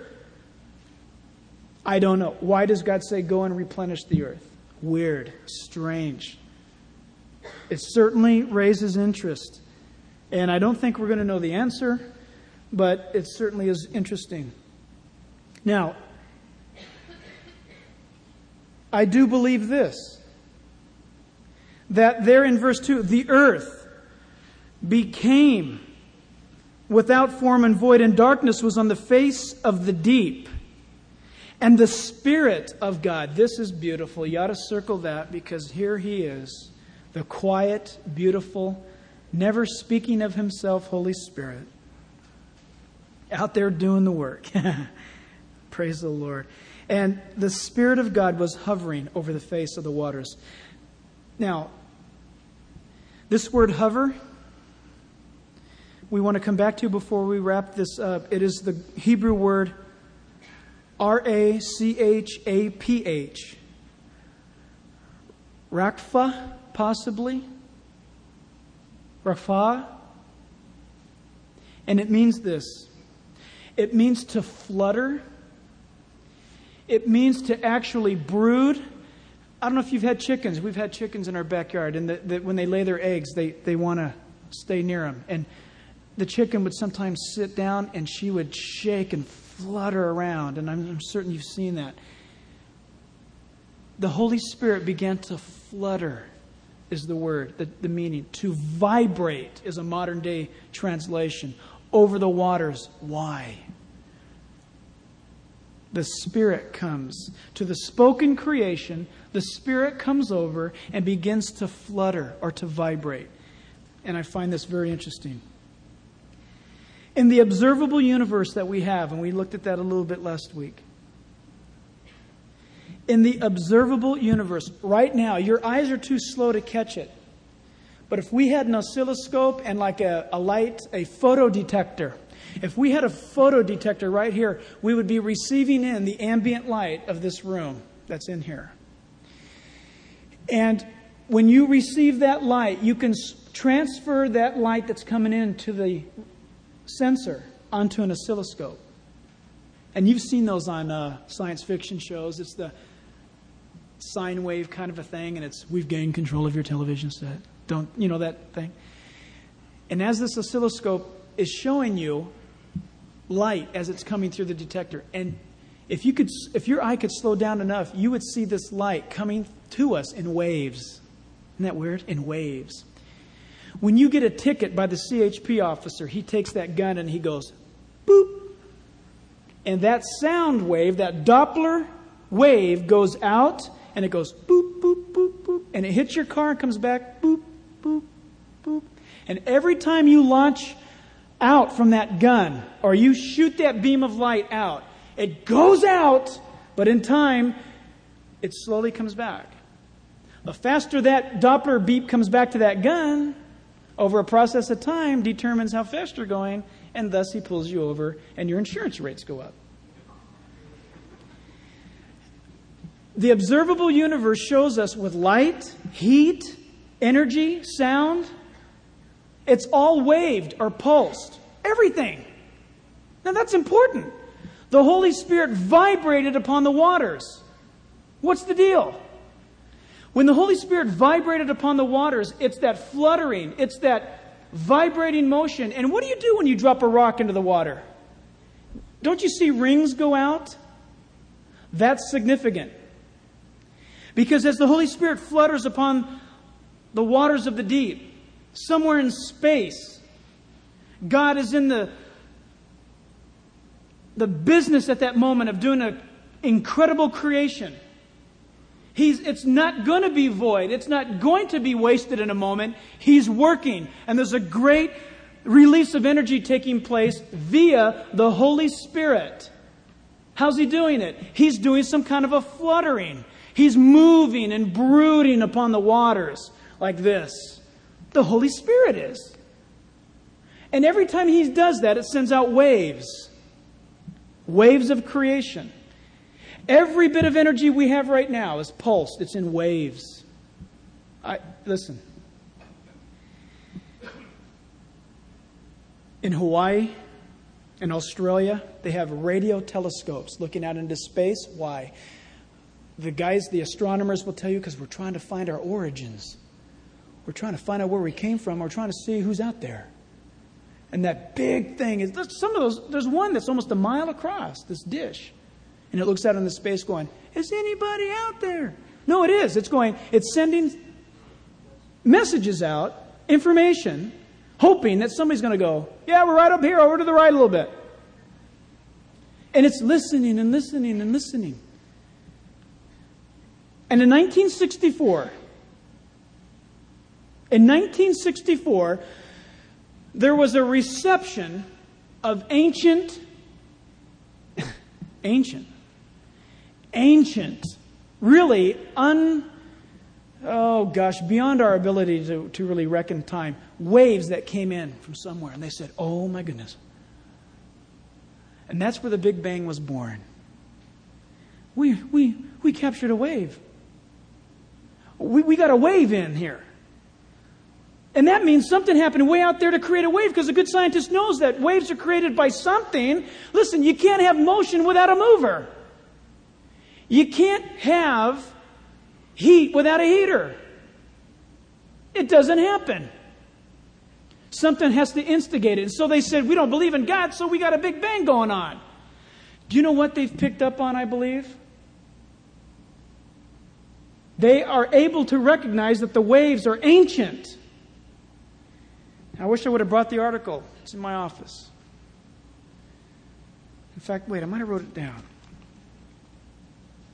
I don't know. Why does God say go and replenish the earth? Weird. Strange. It certainly raises interest. And I don't think we're going to know the answer, but it certainly is interesting. Now, I do believe this, that there in verse 2, the earth became without form and void, and darkness was on the face of the deep. And the Spirit of God, this is beautiful. You ought to circle that because here He is, the quiet, beautiful, never speaking of Himself, Holy Spirit, out there doing the work. Praise the Lord. And the Spirit of God was hovering over the face of the waters. Now, this word hover, we want to come back to before we wrap this up. It is the Hebrew word R-A-C-H-A-P-H. Rakfa, possibly. Rapha. And it means this. It means to flutter. It means to actually brood. I don't know if you've had chickens. We've had chickens in our backyard. And when they lay their eggs, they want to stay near them. And the chicken would sometimes sit down and she would shake and flutter around. And I'm certain you've seen that. The Holy Spirit began to flutter, is the word, the meaning. To vibrate is a modern day translation. Over the waters. Why? the Spirit comes. To the spoken creation, the Spirit comes over and begins to flutter or to vibrate. And I find this very interesting. In the observable universe that we have, and we looked at that a little bit last week. In the observable universe, right now, your eyes are too slow to catch it. But if we had an oscilloscope and like a light, a photodetector, if we had a photodetector right here, we would be receiving in the ambient light of this room that's in here. And when you receive that light, you can transfer that light that's coming in to the sensor onto an oscilloscope. And you've seen those on science fiction shows. It's the sine wave kind of a thing, and it's, we've gained control of your television set. Don't, you know that thing? And as this oscilloscope is showing you light as it's coming through the detector, and if your eye could slow down enough, you would see this light coming to us in waves. Isn't that weird? In waves. When you get a ticket by the CHP officer, he takes that gun and he goes, boop. And that sound wave, that Doppler wave goes out and it goes boop, boop, boop, boop. And it hits your car and comes back, boop, boop, boop. And every time you launch out from that gun or you shoot that beam of light out, it goes out, but in time, it slowly comes back. The faster that Doppler beep comes back to that gun, over a process of time, determines how fast you're going, and thus he pulls you over, and your insurance rates go up. The observable universe shows us with light, heat, energy, sound. It's all waved or pulsed. Everything. Now that's important. The Holy Spirit vibrated upon the waters. What's the deal? When the Holy Spirit vibrated upon the waters, it's that fluttering, it's that vibrating motion. And what do you do when you drop a rock into the water? Don't you see rings go out? That's significant. Because as the Holy Spirit flutters upon the waters of the deep, somewhere in space, God is in the business at that moment of doing an incredible creation. It's not going to be void. It's not going to be wasted in a moment. He's working. And there's a great release of energy taking place via the Holy Spirit. How's He doing it? He's doing some kind of a fluttering. He's moving and brooding upon the waters like this. The Holy Spirit is. And every time He does that, it sends out waves. Waves of creation. Every bit of energy we have right now is pulsed. It's in waves. Listen. In Hawaii, in Australia, they have radio telescopes looking out into space. Why? The astronomers will tell you because we're trying to find our origins. We're trying to find out where we came from. We're trying to see who's out there. And that big thing is, there's one that's almost a mile across, this dish. And it looks out into space going, is anybody out there? No, it is. It's sending messages out, information, hoping that somebody's going to go, yeah, we're right up here, over to the right a little bit. And it's listening and listening and listening. And in 1964, there was a reception of ancient, really beyond our ability to really reckon time, waves that came in from somewhere. And they said, oh my goodness. And that's where the Big Bang was born. We captured a wave. We got a wave in here. And that means something happened way out there to create a wave, because a good scientist knows that waves are created by something. Listen, you can't have motion without a mover. You can't have heat without a heater. It doesn't happen. Something has to instigate it. And so they said, we don't believe in God, so we got a Big Bang going on. Do you know what they've picked up on, I believe? They are able to recognize that the waves are ancient. I wish I would have brought the article. It's in my office. In fact, wait, I might have wrote it down.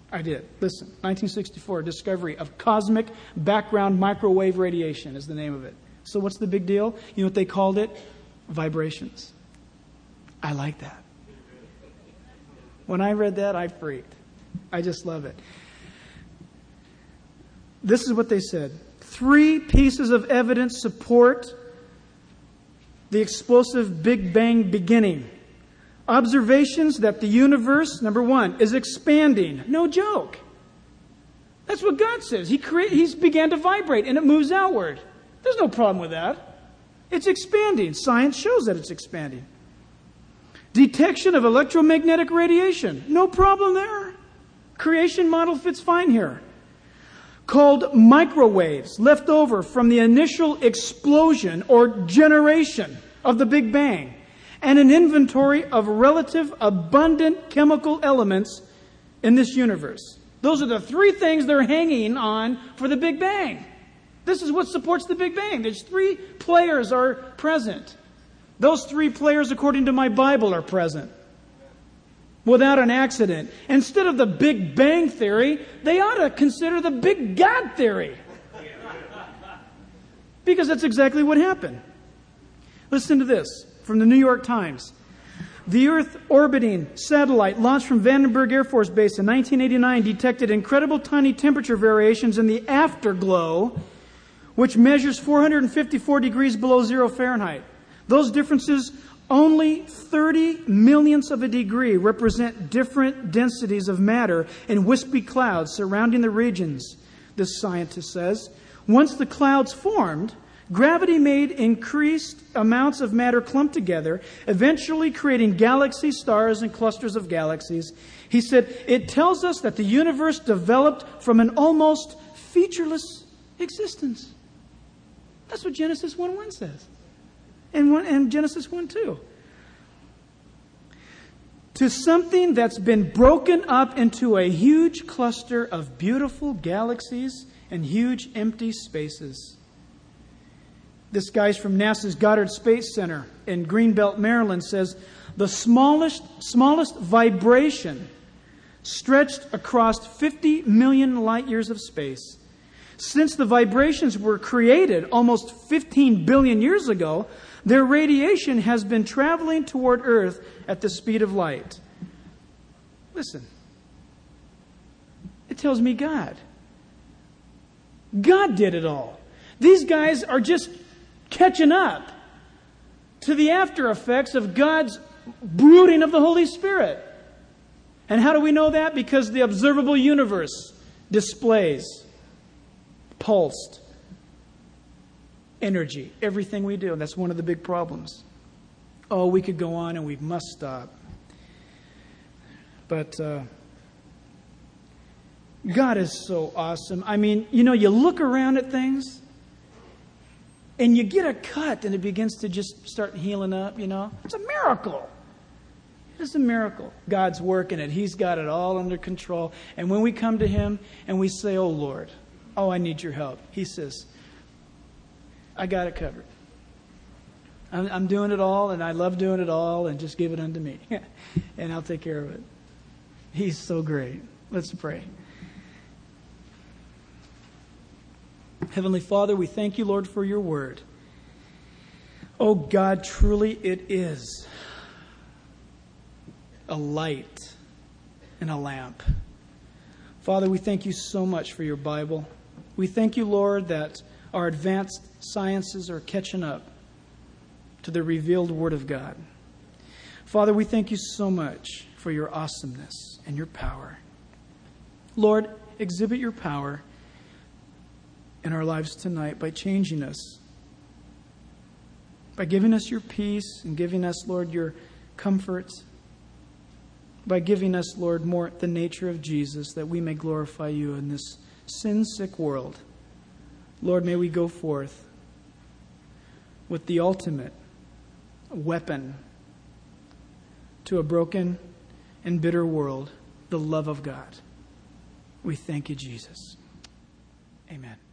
I did. Listen, 1964, discovery of cosmic background microwave radiation is the name of it. So what's the big deal? You know what they called it? Vibrations. I like that. When I read that, I freaked. I just love it. This is what they said. 3 pieces of evidence support the explosive Big Bang beginning. Observations that the universe, number 1, is expanding. No joke. That's what God says. He's began to vibrate and it moves outward. There's no problem with that. It's expanding. Science shows that it's expanding. Detection of electromagnetic radiation. No problem there. Creation model fits fine here. Called microwaves, left over from the initial explosion or generation of the Big Bang. And an inventory of relative abundant chemical elements in this universe. Those are the 3 things they're hanging on for the Big Bang. This is what supports the Big Bang. There's 3 players are present. Those 3 players, according to my Bible, are present. Without an accident. Instead of the Big Bang theory, they ought to consider the Big God theory. Because that's exactly what happened. Listen to this. From the New York Times. The Earth-orbiting satellite launched from Vandenberg Air Force Base in 1989 detected incredible tiny temperature variations in the afterglow, which measures 454 degrees below 0 Fahrenheit. Those differences, only 30 millionths of a degree, represent different densities of matter in wispy clouds surrounding the regions, this scientist says. Once the clouds formed, gravity made increased amounts of matter clump together, eventually creating galaxy stars and clusters of galaxies. He said, it tells us that the universe developed from an almost featureless existence. That's what Genesis 1:1 says. And Genesis 1:2. To something that's been broken up into a huge cluster of beautiful galaxies and huge empty spaces. This guy's from NASA's Goddard Space Center in Greenbelt, Maryland, says the smallest vibration stretched across 50 million light years of space. Since the vibrations were created almost 15 billion years ago, their radiation has been traveling toward Earth at the speed of light. Listen, it tells me God. God did it all. These guys are just catching up to the after effects of God's brooding of the Holy Spirit. And how do we know that? Because the observable universe displays pulsed energy, everything we do. And that's one of the big problems. Oh, we could go on and we must stop. But God is so awesome. I mean, you know, you look around at things and you get a cut and it begins to just start healing up, you know. It's a miracle. It's a miracle. God's working it. He's got it all under control. And when we come to Him and we say, oh, Lord, oh, I need your help. He says, I got it covered. I'm doing it all and I love doing it all and just give it unto me. And I'll take care of it. He's so great. Let's pray. Heavenly Father, we thank you, Lord, for your word. Oh God, truly it is a light and a lamp. Father, we thank you so much for your Bible. We thank you, Lord, that our advanced sciences are catching up to the revealed Word of God. Father, we thank you so much for your awesomeness and your power. Lord, exhibit your power in our lives tonight by changing us, by giving us your peace and giving us, Lord, your comfort, by giving us, Lord, more the nature of Jesus, that we may glorify you in this sin-sick world. Lord, may we go forth with the ultimate weapon to a broken and bitter world, the love of God. We thank you, Jesus. Amen.